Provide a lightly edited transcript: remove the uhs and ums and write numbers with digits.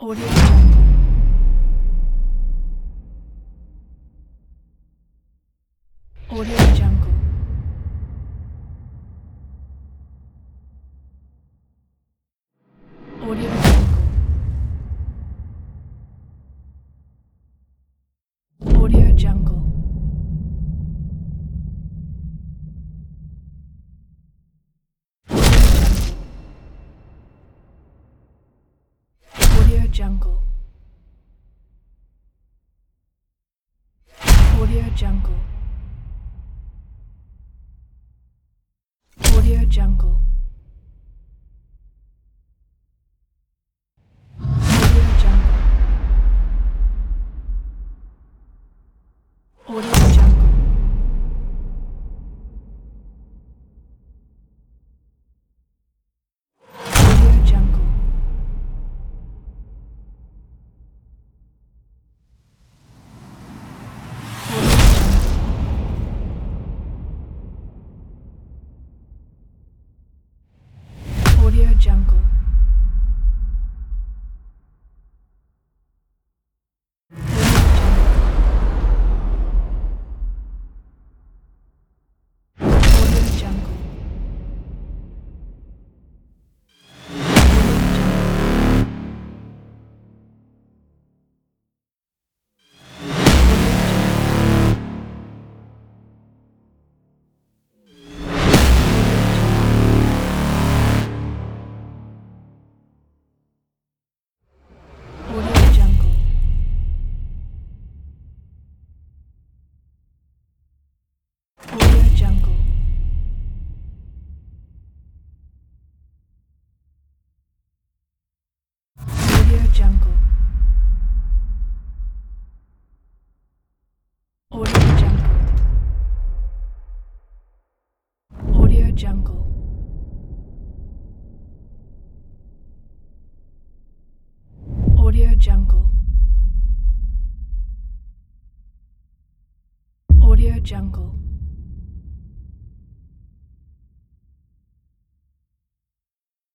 Audio Jungle. Audio Jungle. Audio Jungle. Audio Jungle. Audio Jungle. Audio Jungle. Audio Jungle. Audio Jungle. Audio Jungle. Audio Jungle. Audio Jungle. Audio Jungle. Audio Jungle. Audio Jungle. Audio Jungle. Audio Jungle. Audio Jungle. Audio Jungle. Audio Jungle.